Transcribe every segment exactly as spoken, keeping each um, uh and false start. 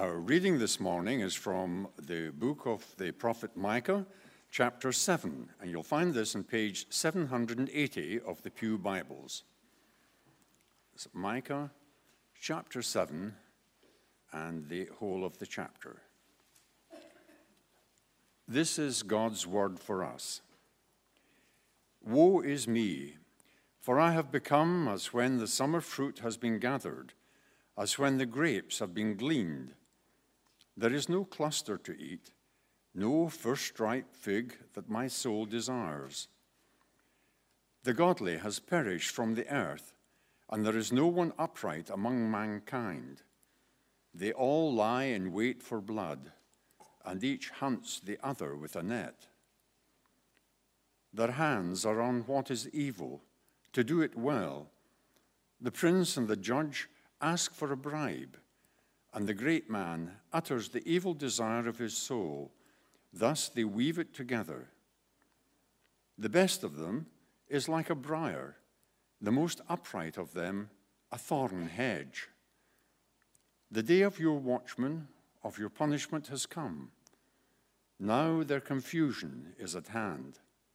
Our reading this morning is from the book of the prophet Micah, chapter seven, and you'll find this on page seven hundred eighty of the Pew Bibles. It's Micah, chapter seven, and the whole of the chapter. This is God's word for us. Woe is me, for I have become as when the summer fruit has been gathered, as when the grapes have been gleaned. There is no cluster to eat, no first-ripe fig that my soul desires. The godly has perished from the earth, and there is no one upright among mankind. They all lie in wait for blood, and each hunts the other with a net. Their hands are on what is evil, to do it well. The prince and the judge ask for a bribe, and the great man utters the evil desire of his soul. Thus they weave it together. The best of them is like a briar, the most upright of them a thorn hedge. The day of your watchman, of your punishment has come. Now their confusion is at hand.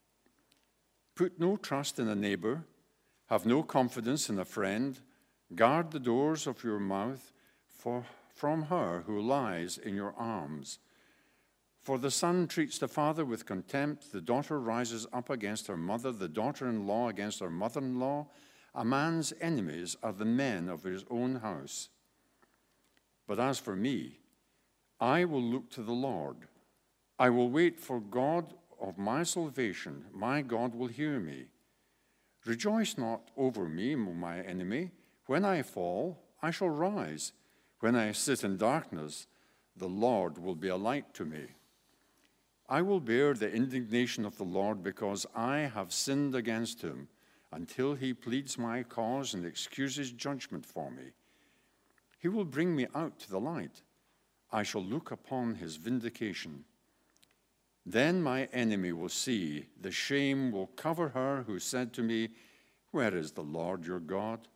Put no trust in a neighbor, have no confidence in a friend. Guard the doors of your mouth for, from her who lies in your arms. For the son treats the father with contempt, the daughter rises up against her mother, the daughter-in-law against her mother-in-law. A man's enemies are the men of his own house. But as for me, I will look to the Lord. I will wait for God of my salvation. My God will hear me. Rejoice not over me, my enemy. When I fall, I shall rise. When I sit in darkness, the Lord will be a light to me. I will bear the indignation of the Lord because I have sinned against him, until he pleads my cause and excuses judgment for me. He will bring me out to the light. I shall look upon his vindication. Then my enemy will see, the shame will cover her who said to me, where is the Lord your God?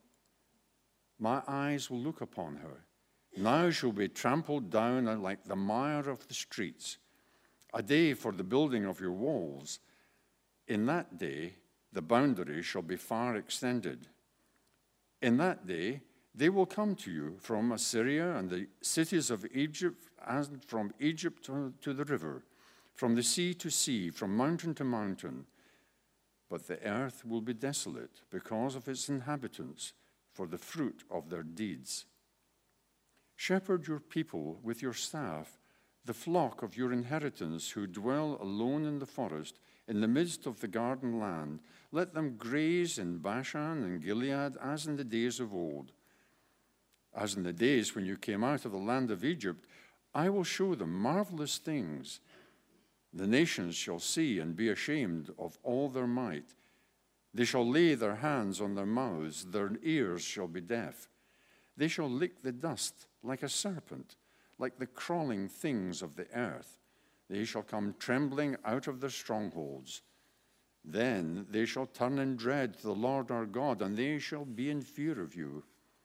My eyes will look upon her. Now she'll be trampled down like the mire of the streets, a day for the building of your walls. In that day, the boundary shall be far extended. In that day, they will come to you from Assyria and the cities of Egypt, and from Egypt to, to the river, from the sea to sea, from mountain to mountain. But the earth will be desolate because of its inhabitants, for the fruit of their deeds. Shepherd your people with your staff, the flock of your inheritance who dwell alone in the forest, in the midst of the garden land. Let them graze in Bashan and Gilead as in the days of old. As in the days when you came out of the land of Egypt, I will show them marvelous things. The nations shall see and be ashamed of all their might. They shall lay their hands on their mouths, their ears shall be deaf. They shall lick the dust like a serpent, like the crawling things of the earth. They shall come trembling out of their strongholds. Then they shall turn in dread to the Lord our God, and they shall be in fear of you.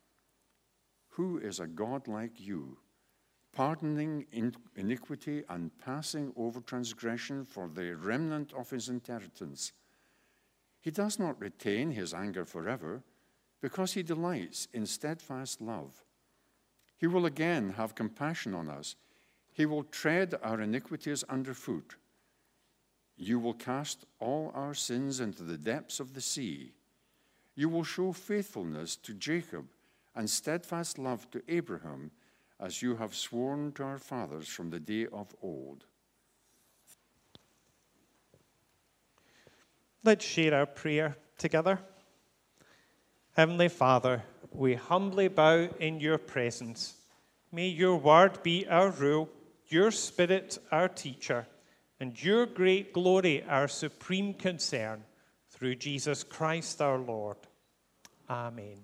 Who is a God like you, pardoning iniquity and passing over transgression for the remnant of his inheritance? He does not retain his anger forever, because he delights in steadfast love. He will again have compassion on us. He will tread our iniquities underfoot. You will cast all our sins into the depths of the sea. You will show faithfulness to Jacob and steadfast love to Abraham, as you have sworn to our fathers from the day of old. Let's share our prayer together. Heavenly Father, we humbly bow in your presence. May your word be our rule, your spirit our teacher, and your great glory our supreme concern, through Jesus Christ our Lord. Amen.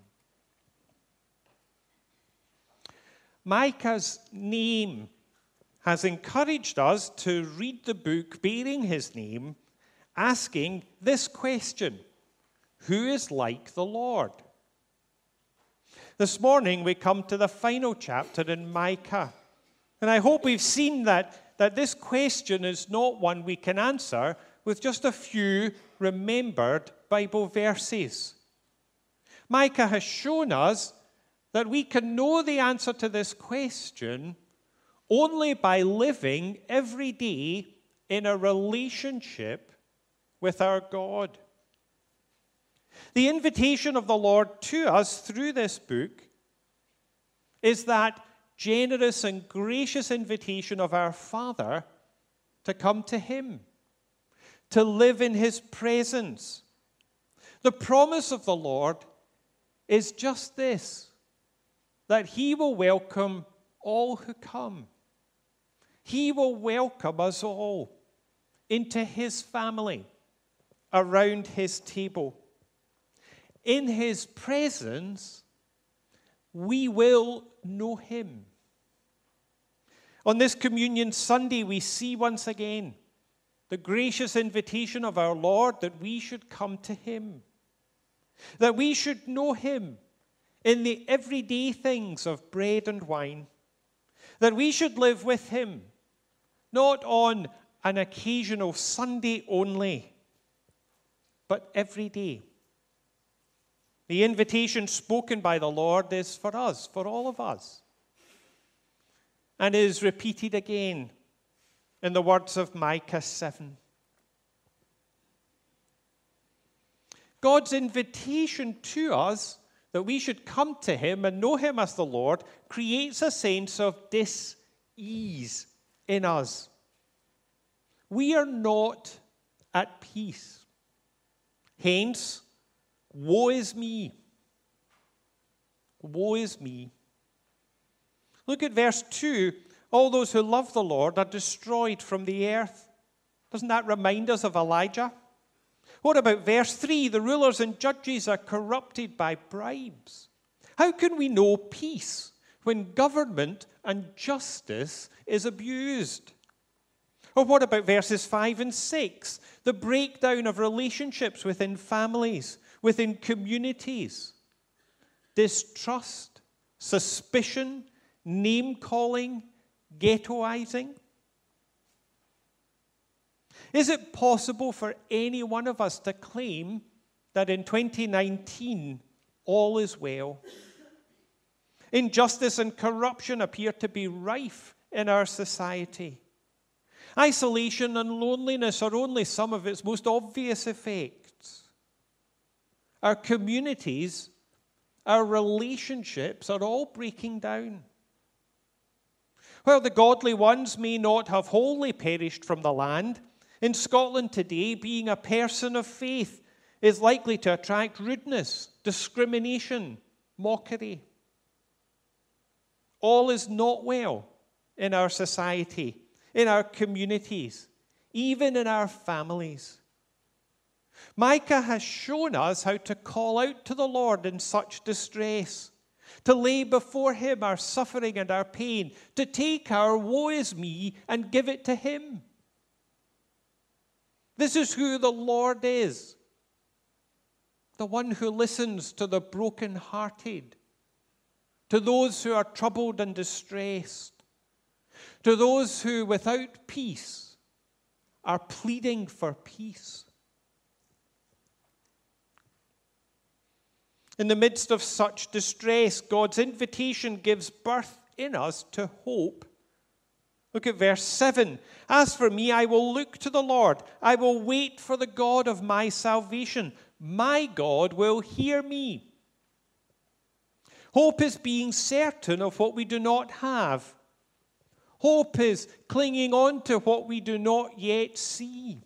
Micah's name has encouraged us to read the book bearing his name, asking this question: who is like the Lord? This morning we come to the final chapter in Micah, And I hope we've seen that, that this question is not one we can answer with just a few remembered Bible verses. Micah has shown us that we can know the answer to this question only by living every day in a relationship with our God. The invitation of the Lord to us through this book is that generous and gracious invitation of our Father to come to Him, to live in His presence. The promise of the Lord is just this, that He will welcome all who come. He will welcome us all into His family, around His table. In His presence, we will know Him. On this Communion Sunday, we see once again the gracious invitation of our Lord that we should come to Him, that we should know Him in the everyday things of bread and wine, that we should live with Him, not on an occasional Sunday only, but every day. The invitation spoken by the Lord is for us, for all of us, and is repeated again in the words of Micah seven. God's invitation to us that we should come to Him and know Him as the Lord creates a sense of dis-ease in us. We are not at peace. Hence, woe is me. Woe is me. Look at verse two. All those who love the Lord are destroyed from the earth. Doesn't that remind us of Elijah? What about verse three? The rulers and judges are corrupted by bribes. How can we know peace when government and justice is abused? Or what about verses five and six? The breakdown of relationships within families, within communities. Distrust, suspicion, name-calling, ghettoizing. Is it possible for any one of us to claim that in twenty nineteen all is well? Injustice and corruption appear to be rife in our society. Isolation and loneliness are only some of its most obvious effects. Our communities, our relationships are all breaking down. While the godly ones may not have wholly perished from the land, in Scotland today, being a person of faith is likely to attract rudeness, discrimination, mockery. All is not well in our society, in our communities, even in our families. Micah has shown us how to call out to the Lord in such distress, to lay before Him our suffering and our pain, to take our woe is me and give it to Him. This is who the Lord is, the one who listens to the brokenhearted, to those who are troubled and distressed, to those who without peace are pleading for peace. In the midst of such distress, God's invitation gives birth in us to hope. Look at verse seven. As for me, I will look to the Lord. I will wait for the God of my salvation. My God will hear me. Hope is being certain of what we do not have. Hope is clinging on to what we do not yet see.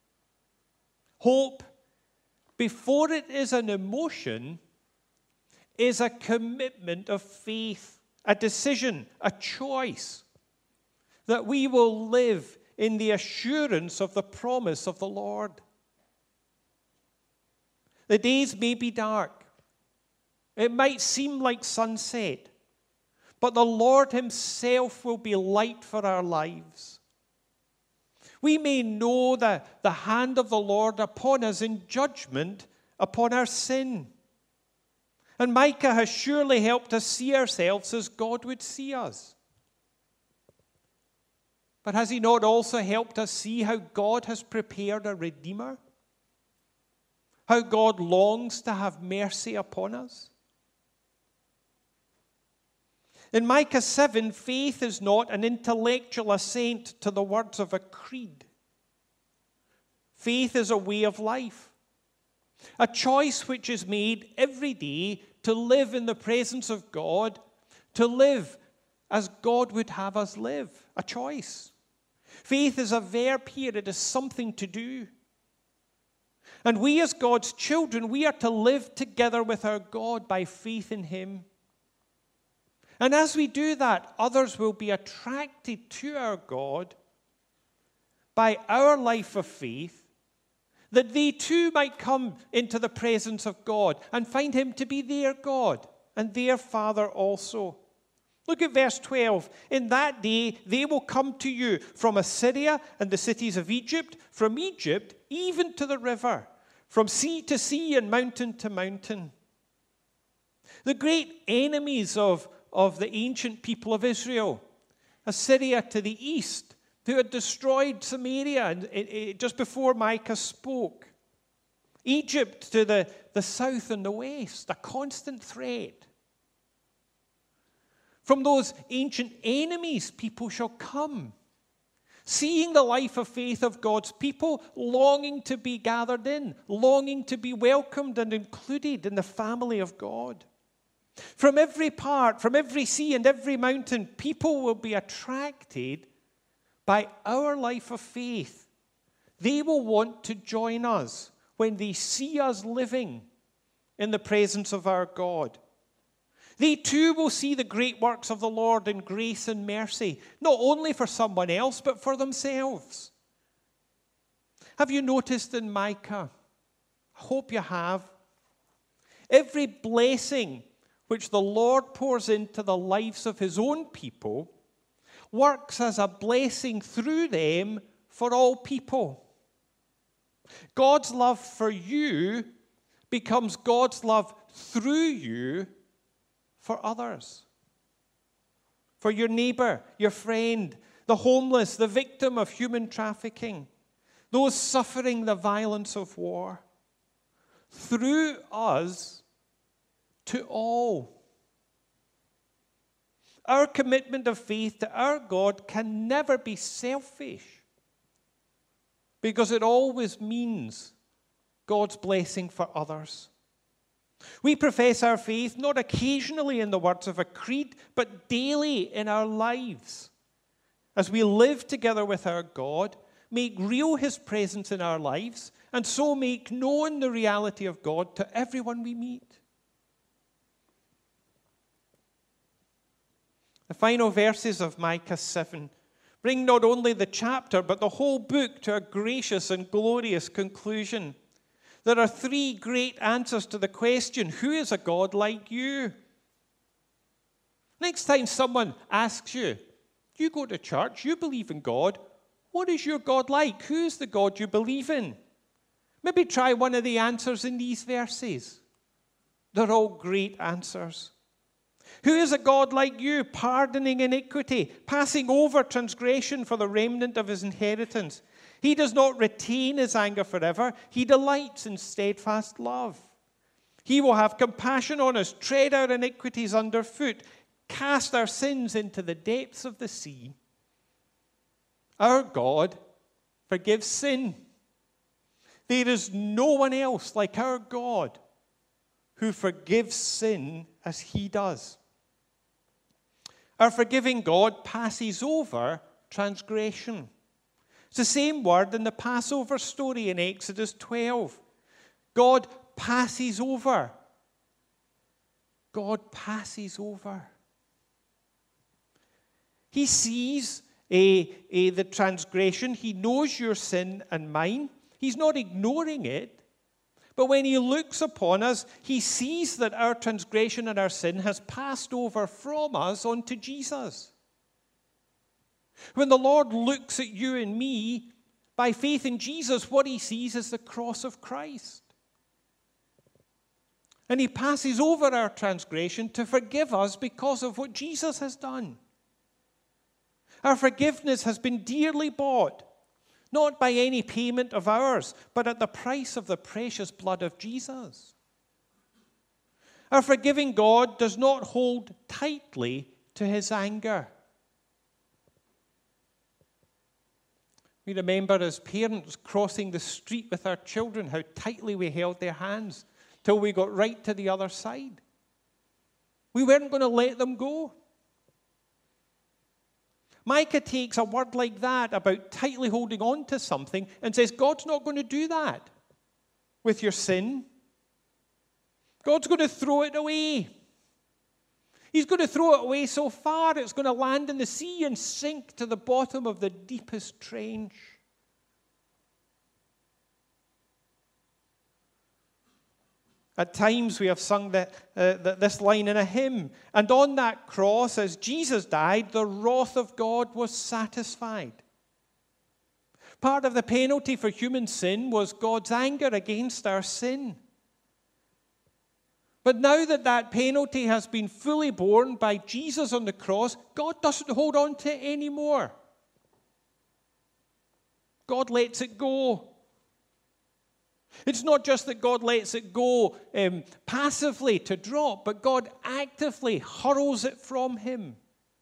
Hope, before it is an emotion, is a commitment of faith, a decision, a choice, that we will live in the assurance of the promise of the Lord. The days may be dark. It might seem like sunset, but the Lord Himself will be light for our lives. We may know the, the hand of the Lord upon us in judgment upon our sin. And Micah has surely helped us see ourselves as God would see us. But has he not also helped us see how God has prepared a Redeemer? How God longs to have mercy upon us? In Micah seven, faith is not an intellectual assent to the words of a creed. Faith is a way of life, a choice which is made every day to live in the presence of God, to live as God would have us live, a choice. Faith is a verb here, it is something to do. And we as God's children, we are to live together with our God by faith in him. And as we do that, others will be attracted to our God by our life of faith, that they too might come into the presence of God and find him to be their God and their Father also. Look at verse twelve. In that day they will come to you from Assyria and the cities of Egypt, from Egypt even to the river, from sea to sea and mountain to mountain. The great enemies of, of the ancient people of Israel, Assyria to the east, who had destroyed Samaria and, it, it, just before Micah spoke. Egypt to the, the south and the west, a constant threat. From those ancient enemies, people shall come, seeing the life of faith of God's people, longing to be gathered in, longing to be welcomed and included in the family of God. From every part, from every sea and every mountain, people will be attracted by our life of faith. They will want to join us when they see us living in the presence of our God. They too will see the great works of the Lord in grace and mercy, not only for someone else, but for themselves. Have you noticed in Micah? I hope you have. Every blessing which the Lord pours into the lives of his own people works as a blessing through them for all people. God's love for you becomes God's love through you for others. For your neighbor, your friend, the homeless, the victim of human trafficking, those suffering the violence of war. Through us to all. Our commitment of faith to our God can never be selfish, because it always means God's blessing for others. We profess our faith not occasionally in the words of a creed, but daily in our lives. As we live together with our God, make real his presence in our lives, and so make known the reality of God to everyone we meet. The final verses of Micah seven bring not only the chapter, but the whole book to a gracious and glorious conclusion. There are three great answers to the question, who is a God like you? Next time someone asks you, you go to church, you believe in God, what is your God like? Who is the God you believe in? Maybe try one of the answers in these verses. They're all great answers. Who is a God like you, pardoning iniquity, passing over transgression for the remnant of his inheritance? He does not retain his anger forever. He delights in steadfast love. He will have compassion on us, tread our iniquities underfoot, cast our sins into the depths of the sea. Our God forgives sin. There is no one else like our God who forgives sin as he does. Our forgiving God passes over transgression. It's the same word in the Passover story in Exodus twelve. God passes over. God passes over. He sees a, a, the transgression. He knows your sin and mine. He's not ignoring it. But when he looks upon us, he sees that our transgression and our sin has passed over from us onto Jesus. When the Lord looks at you and me, by faith in Jesus, what he sees is the cross of Christ. And he passes over our transgression to forgive us because of what Jesus has done. Our forgiveness has been dearly bought, not by any payment of ours, but at the price of the precious blood of Jesus. Our forgiving God does not hold tightly to his anger. We remember as parents crossing the street with our children, how tightly we held their hands till we got right to the other side. We weren't going to let them go. Micah takes a word like that about tightly holding on to something and says, God's not going to do that with your sin. God's going to throw it away. He's going to throw it away so far it's going to land in the sea and sink to the bottom of the deepest trench. At times we have sung the, uh, the, this line in a hymn. And on that cross, as Jesus died, the wrath of God was satisfied. Part of the penalty for human sin was God's anger against our sin. But now that that penalty has been fully borne by Jesus on the cross, God doesn't hold on to it anymore. God lets it go. It's not just that God lets it go um, passively to drop, but God actively hurls it from him.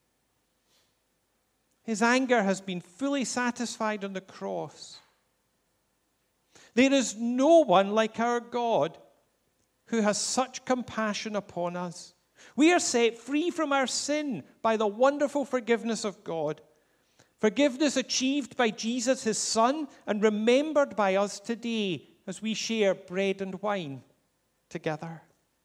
His anger has been fully satisfied on the cross. There is no one like our God who has such compassion upon us. We are set free from our sin by the wonderful forgiveness of God. Forgiveness achieved by Jesus, his Son, and remembered by us today as we share bread and wine together.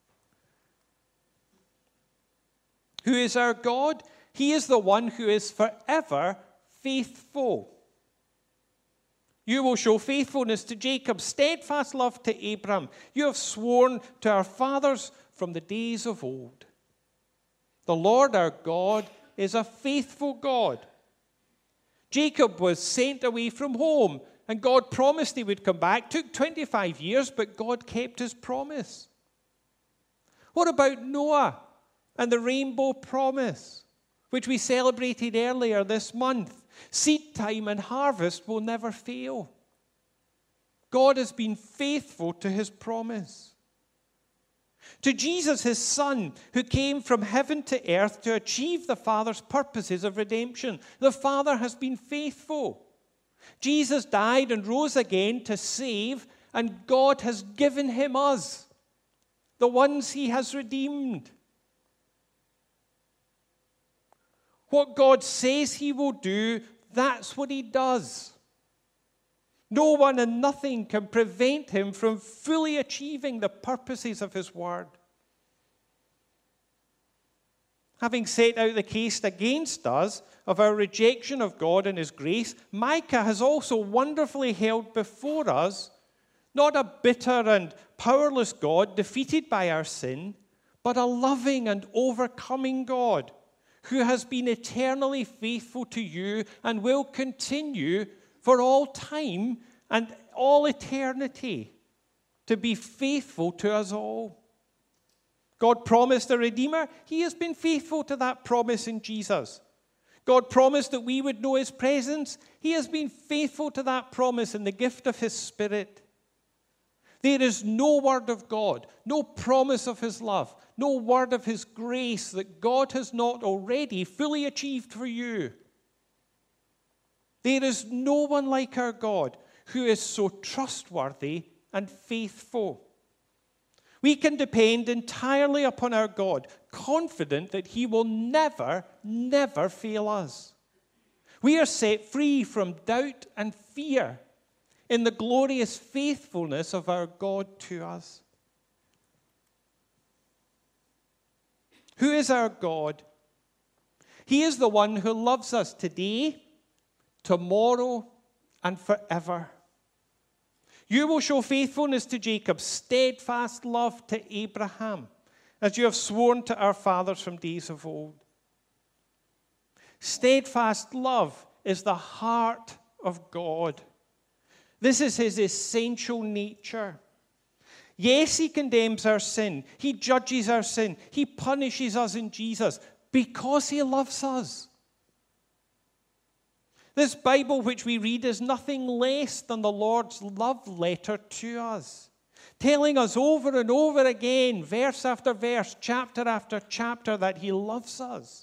Who is our God? He is the one who is forever faithful. You will show faithfulness to Jacob, steadfast love to Abraham. You have sworn to our fathers from the days of old. The Lord our God is a faithful God. Jacob was sent away from home, and God promised he would come back. It took twenty-five years, but God kept his promise. What about Noah and the rainbow promise, which we celebrated earlier this month? Seed time and harvest will never fail. God has been faithful to his promise. To Jesus, his Son, who came from heaven to earth to achieve the Father's purposes of redemption, the Father has been faithful. Jesus died and rose again to save, and God has given him us, the ones he has redeemed. What God says he will do, that's what he does. No one and nothing can prevent him from fully achieving the purposes of his word. Having set out the case against us of our rejection of God and his grace, Micah has also wonderfully held before us not a bitter and powerless God defeated by our sin, but a loving and overcoming God who has been eternally faithful to you and will continue for all time and all eternity to be faithful to us all. God promised a Redeemer. He has been faithful to that promise in Jesus. God promised that we would know his presence. He has been faithful to that promise in the gift of his Spirit. There is no word of God, no promise of his love, no word of his grace that God has not already fully achieved for you. There is no one like our God who is so trustworthy and faithful. We can depend entirely upon our God, confident that he will never, never fail us. We are set free from doubt and fear in the glorious faithfulness of our God to us. Who is our God? He is the one who loves us today, tomorrow, and forever. You will show faithfulness to Jacob, steadfast love to Abraham, as you have sworn to our fathers from days of old. Steadfast love is the heart of God. This is his essential nature. Yes, he condemns our sin. He judges our sin. He punishes us in Jesus because he loves us. This Bible which we read is nothing less than the Lord's love letter to us, telling us over and over again, verse after verse, chapter after chapter, that he loves us.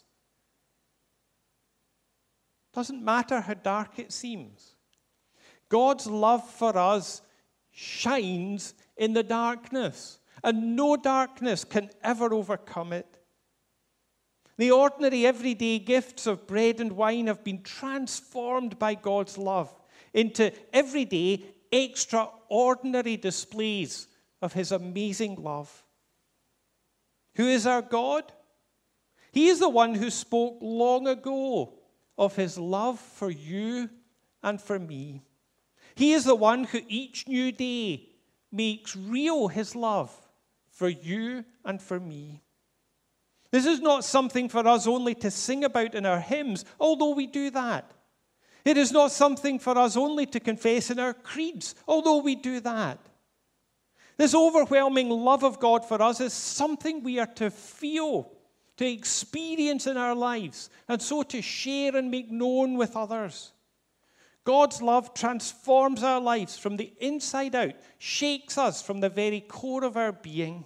Doesn't matter how dark it seems. God's love for us shines in the darkness, and no darkness can ever overcome it. The ordinary, everyday gifts of bread and wine have been transformed by God's love into everyday, extraordinary displays of his amazing love. Who is our God? He is the one who spoke long ago of his love for you and for me. He is the one who each new day makes real his love for you and for me. This is not something for us only to sing about in our hymns, although we do that. It is not something for us only to confess in our creeds, although we do that. This overwhelming love of God for us is something we are to feel, to experience in our lives, and so to share and make known with others. God's love transforms our lives from the inside out, shakes us from the very core of our being.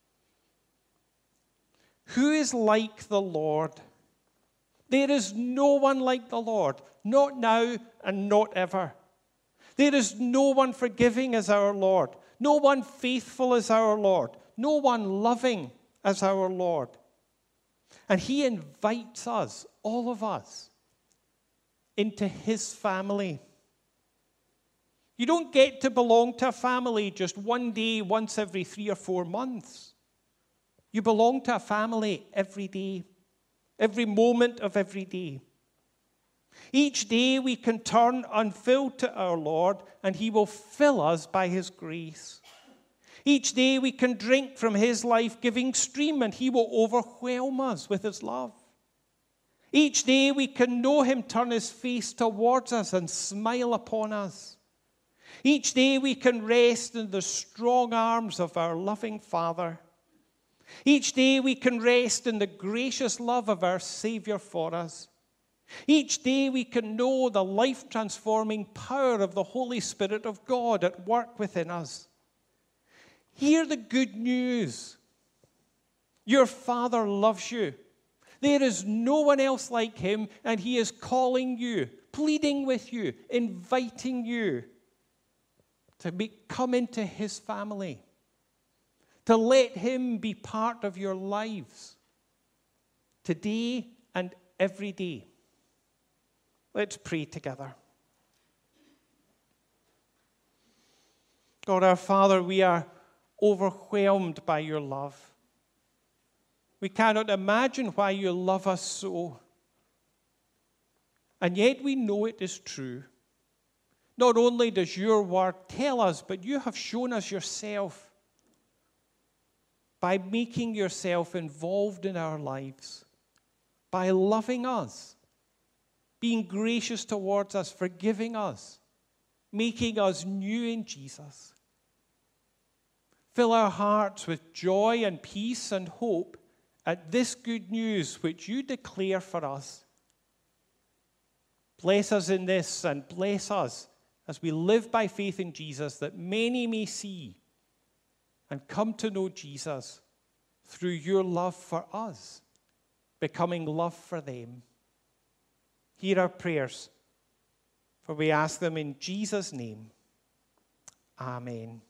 Who is like the Lord? There is no one like the Lord, not now and not ever. There is no one forgiving as our Lord, no one faithful as our Lord, no one loving as our Lord. And he invites us, all of us, into his family. You don't get to belong to a family just one day, once every three or four months. You belong to a family every day, every moment of every day. Each day we can turn unfilled to our Lord, and he will fill us by his grace. Each day we can drink from his life-giving stream, and he will overwhelm us with his love. Each day we can know him turn his face towards us and smile upon us. Each day we can rest in the strong arms of our loving Father. Each day we can rest in the gracious love of our Savior for us. Each day we can know the life-transforming power of the Holy Spirit of God at work within us. Hear the good news. Your Father loves you. There is no one else like him, and he is calling you, pleading with you, inviting you to be, come into his family, to let him be part of your lives today and every day. Let's pray together. God our Father, we are overwhelmed by your love. We cannot imagine why you love us so. And yet we know it is true. Not only does your word tell us, but you have shown us yourself by making yourself involved in our lives, by loving us, being gracious towards us, forgiving us, making us new in Jesus. Fill our hearts with joy and peace and hope at this good news which you declare for us. Bless us in this, and bless us as we live by faith in Jesus, that many may see and come to know Jesus through your love for us, becoming love for them. Hear our prayers, for we ask them in Jesus' name. Amen.